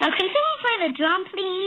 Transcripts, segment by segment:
Can someone play the drum, please?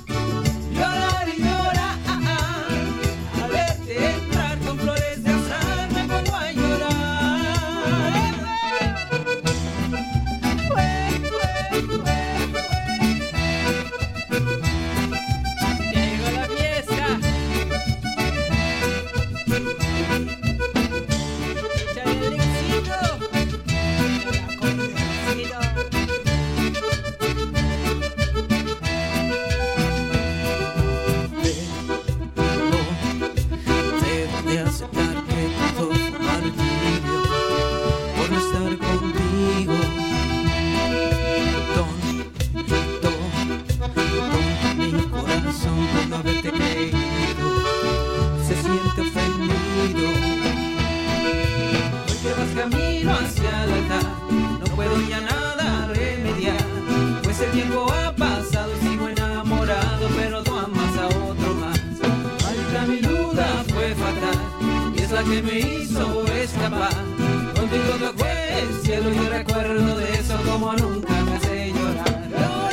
Llorar y llorar, al verte entrar con flores de azahar. que me hizo escapar. Contigo toqué el cielo y recuerdo de eso como nunca me hace llorar.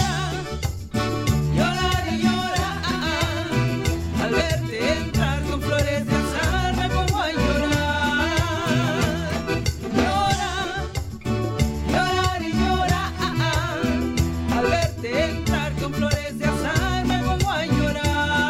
Llorar y llorar, al verte entrar con flores de azahar me pongo a llorar. Llorar y llorar, al verte entrar con flores de azahar me pongo a llorar.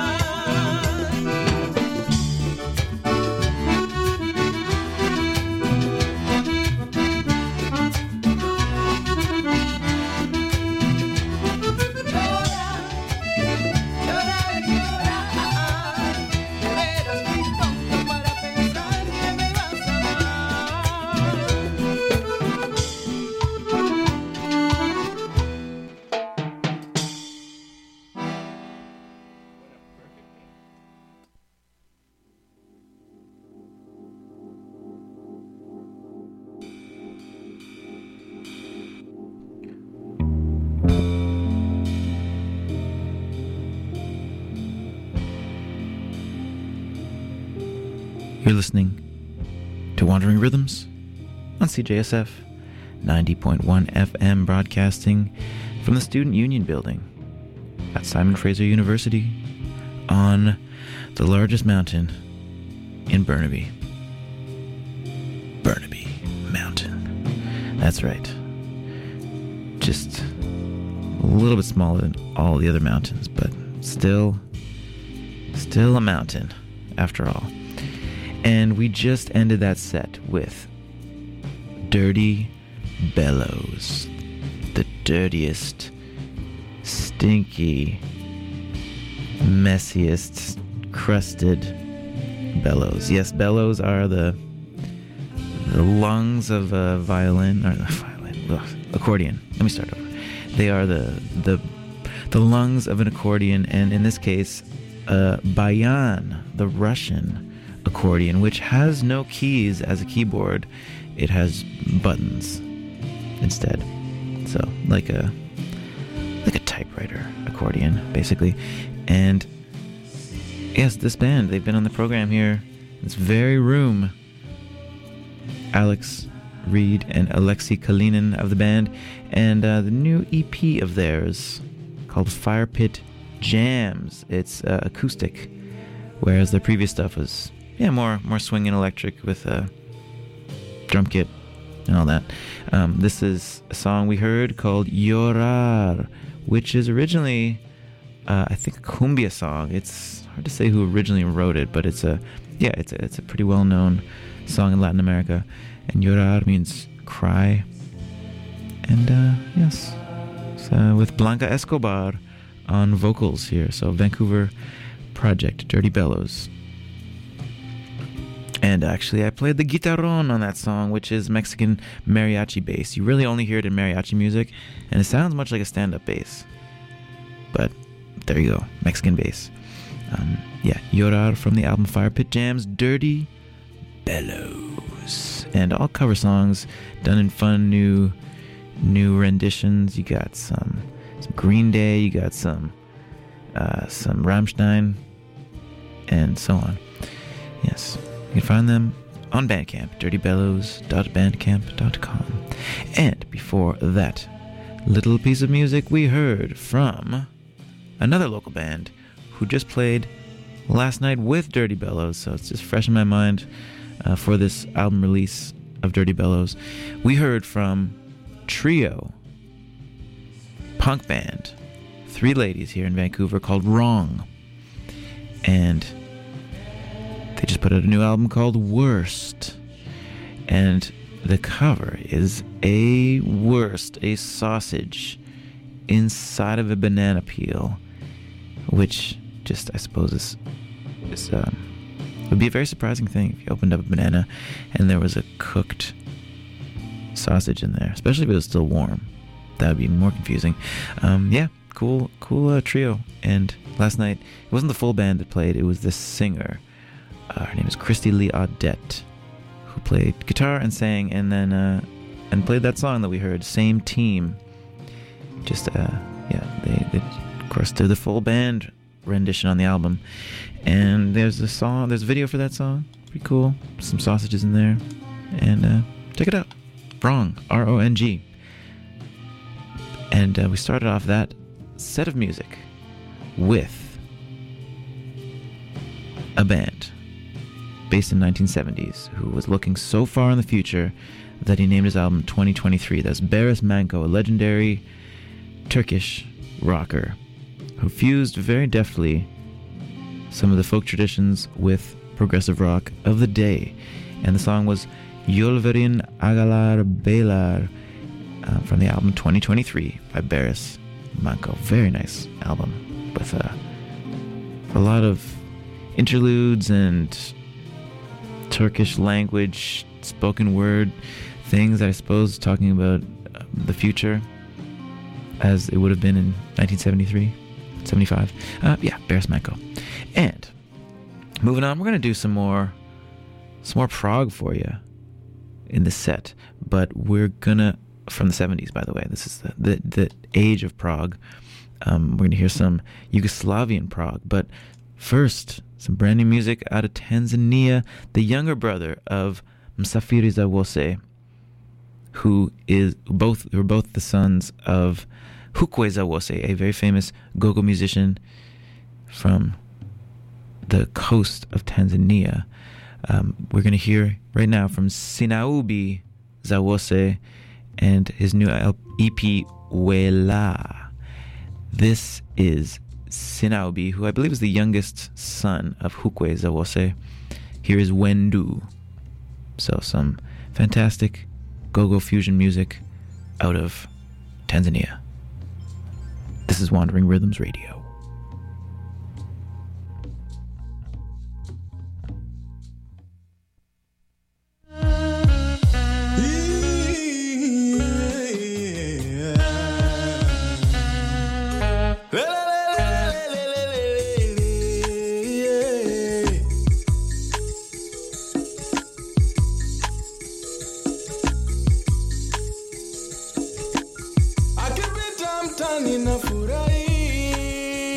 You're listening to Wandering Rhythms on CJSF 90.1 FM, broadcasting from the Student Union Building at Simon Fraser University on the largest mountain in Burnaby. Burnaby Mountain. That's right. Just a little bit smaller than all the other mountains, but still a mountain after all. And we just ended that set with Dirty Bellows, the dirtiest, stinky, messiest, crusted bellows. Yes, bellows are the lungs of a accordion. Let me start over. They are the lungs of an accordion, and in this case, bayan, the Russian accordion, which has no keys as a keyboard. It has buttons instead. So like a typewriter accordion, basically. And yes, this band, they've been on the program here, this very room. Alex Reed and Alexei Kalinin of the band, and the new EP of theirs called Fire Pit Jams. It's acoustic, whereas their previous stuff was more swinging electric with a drum kit and all that. This is a song we heard called Llorar, which is originally, I think, a cumbia song. It's hard to say who originally wrote it, but it's a pretty well-known song in Latin America. And Llorar means cry. And yes, so with Blanca Escobar on vocals here. So Vancouver project, Dirty Bellows. And actually, I played the guitarrón on that song, which is Mexican mariachi bass. You really only hear it in mariachi music, and it sounds much like a stand-up bass. But there you go, Mexican bass. Llorar from the album Fire Pit Jams, Dirty Bellows. And all cover songs done in fun new renditions. You got some Green Day, you got some Rammstein, and so on. Yes. You can find them on Bandcamp, dirtybellows.bandcamp.com. And before that little piece of music, we heard from another local band who just played last night with Dirty Bellows, so it's just fresh in my mind for this album release of Dirty Bellows. We heard from Trio, punk band, 3 ladies here in Vancouver called Wrong. And they just put out a new album called Worst. And the cover is a sausage inside of a banana peel, which just, I suppose, would be a very surprising thing if you opened up a banana and there was a cooked sausage in there, especially if it was still warm. That would be more confusing. Cool trio. And last night, it wasn't the full band that played, it was the singer. Her name is Christy Lee Audette, who played guitar and sang, and then and played that song that we heard, Same Team. Just they of course did the full band rendition on the album, and there's a video for that song Pretty cool. Some sausages in there. And check it out. Wrong. R-O-N-G. And we started off that set of music with a band based in 1970s who was looking so far in the future that he named his album 2023. That's Beres Manko, a legendary Turkish rocker who fused very deftly some of the folk traditions with progressive rock of the day. And the song was Yolverin Agalar Beyler from the album 2023 by Beres Manko. Very nice album with a lot of interludes and Turkish language, spoken word things, I suppose, talking about the future as it would have been in 1973, 75. Beres Manko. And moving on, we're going to do some more prog for you in the set, but we're gonna, from the 70s, by the way, this is the age of prog. We're gonna hear some Yugoslavian prog, but first, some brand new music out of Tanzania, the younger brother of Msafiri Zawose, who were both the sons of Hukwe Zawose, a very famous go-go musician from the coast of Tanzania. We're going to hear right now from Sinaubi Zawose and his new EP, Wela. This is Sinaubi, who I believe is the youngest son of Hukwe Zawose. Here is Wendu. So some fantastic go-go fusion music out of Tanzania. This is Wandering Rhythms Radio. Ninafurahi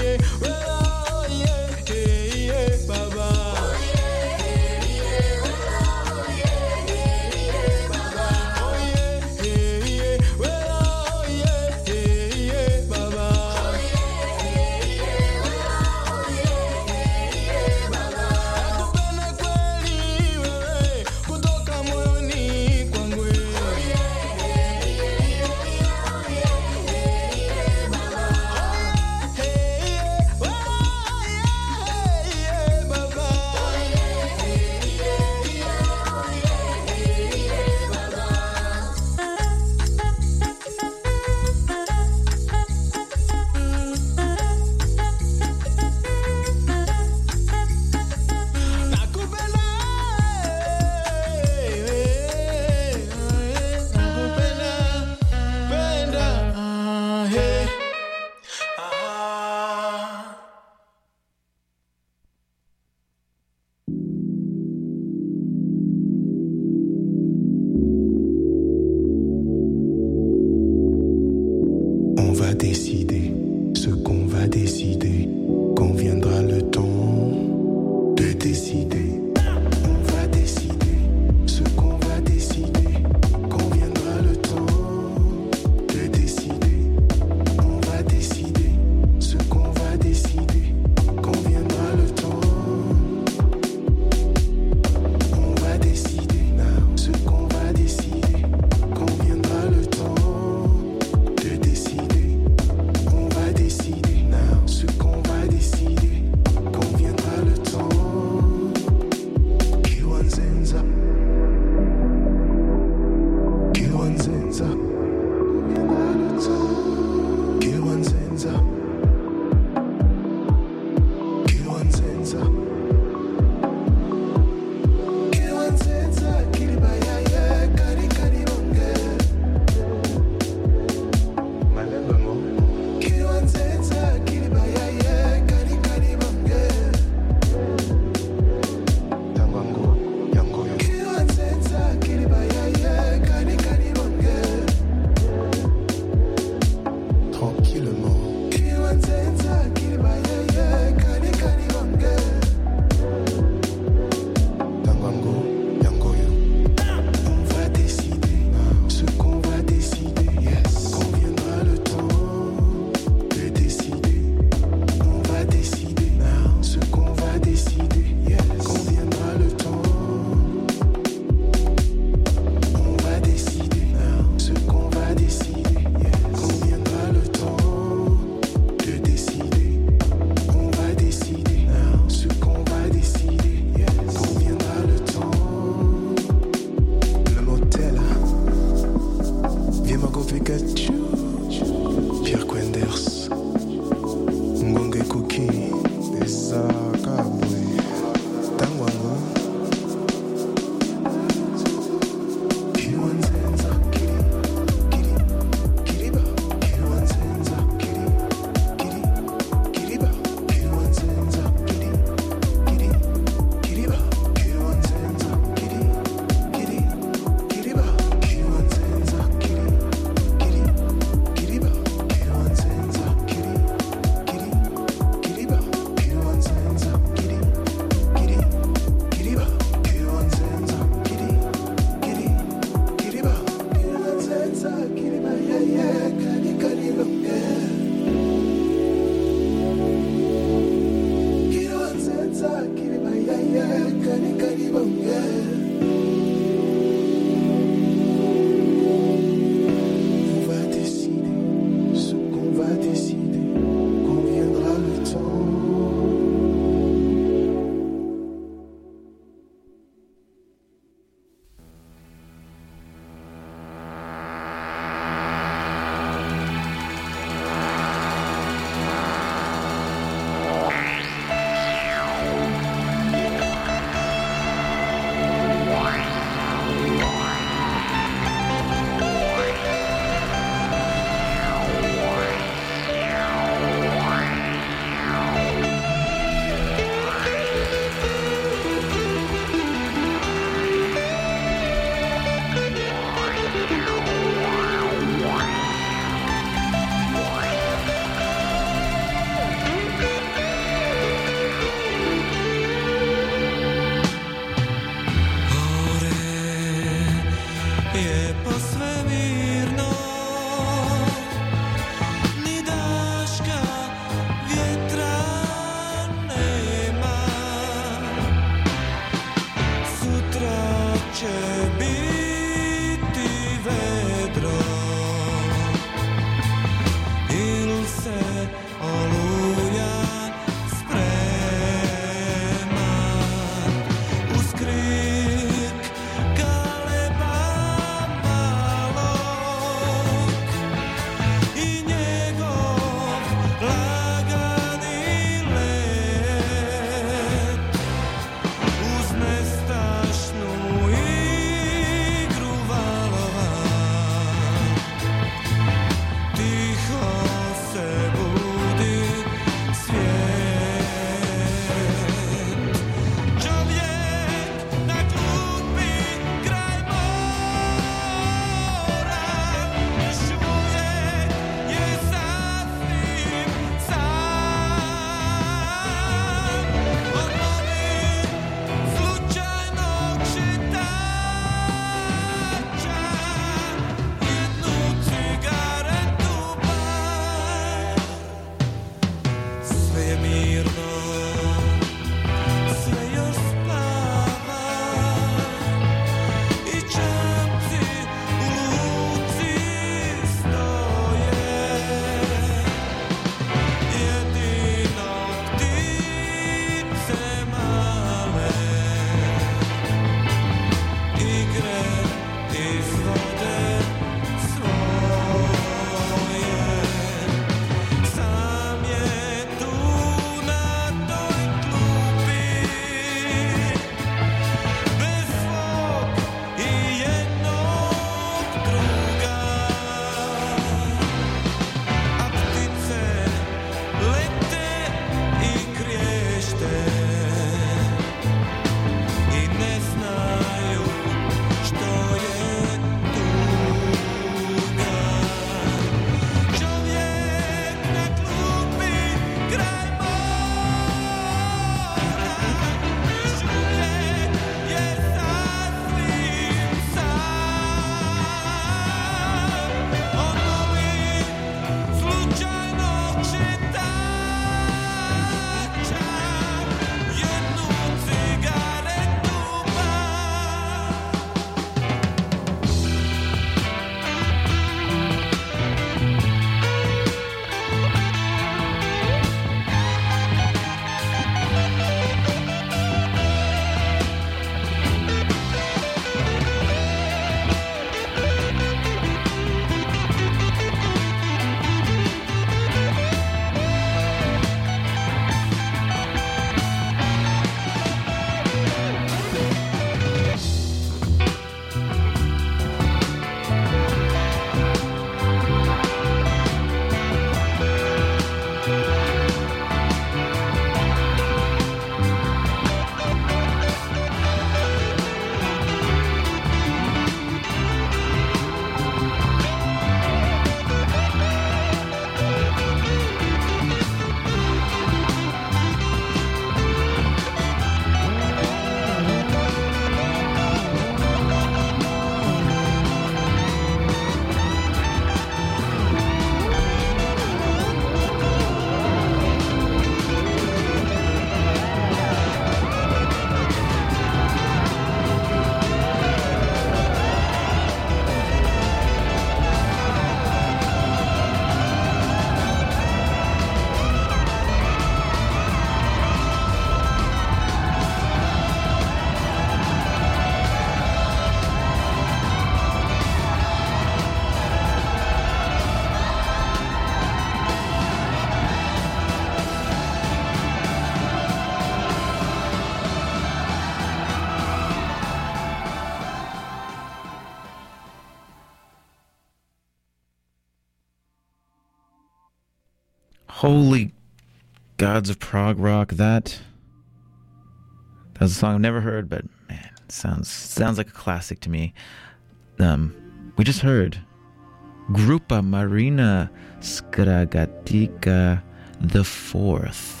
Holy gods of prog rock. That was a song I've never heard, but man, it sounds like a classic to me. We just heard Grupa Marina Skragatica the Fourth.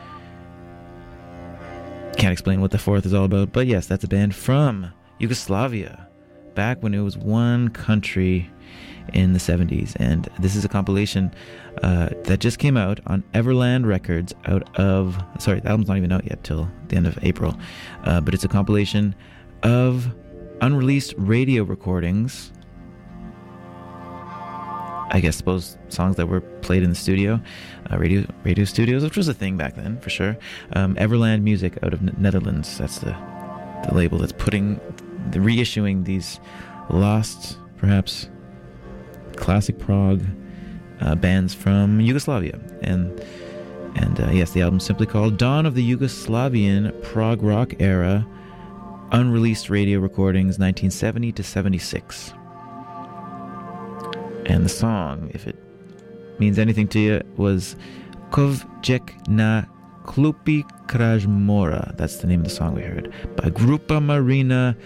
Can't explain what the Fourth is all about, but yes, that's a band from Yugoslavia, back when it was one country in the 70s. And this is a compilation that just came out on Everland Records the album's not even out yet till the end of April, but it's a compilation of unreleased radio recordings, I suppose songs that were played in the studio, radio studios, which was a thing back then for sure. Everland Music out of Netherlands, that's the label that's reissuing these lost, perhaps classic prog bands from Yugoslavia. And yes, the album's simply called Dawn of the Yugoslavian Prog Rock Era, Unreleased Radio Recordings 1970 to 76. And the song, if it means anything to you, was Kovjek na Klupi Krajmora. That's the name of the song we heard, by Grupa Marina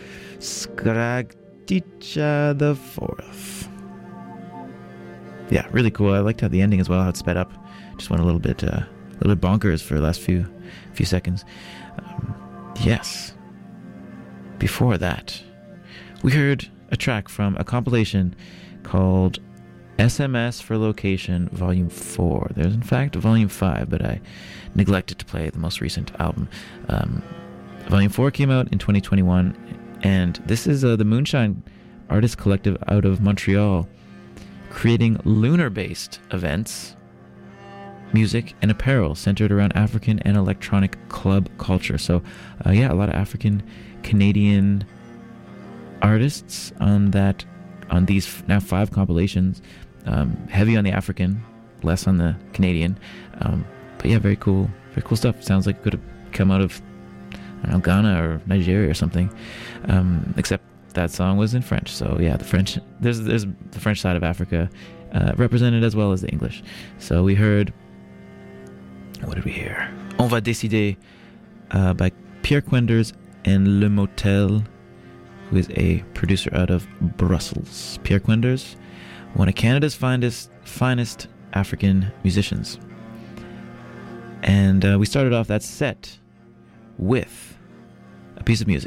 Skragtica the Fourth. Yeah, really cool. I liked how the ending as well, how it sped up. Just went a little bit bonkers for the last few seconds. Yes. Before that, we heard a track from a compilation called SMS for Location Volume 4. There's in fact Volume 5, but I neglected to play the most recent album. Volume 4 came out in 2021, and this is the Moonshine Artist Collective out of Montreal, creating lunar-based events, music, and apparel centered around African and electronic club culture. So, a lot of African-Canadian artists on these now 5 compilations, heavy on the African, less on the Canadian. But yeah, very cool stuff. Sounds like it could have come out of, I don't know, Ghana or Nigeria or something. Except that song was in French. So yeah, the French, there's the French side of Africa represented as well as the English. So we heard, what did we hear? On va décider by Pierre Quenders and Le Motel, who is a producer out of Brussels. Pierre Quenders, one of Canada's finest African musicians. And we started off that set with a piece of music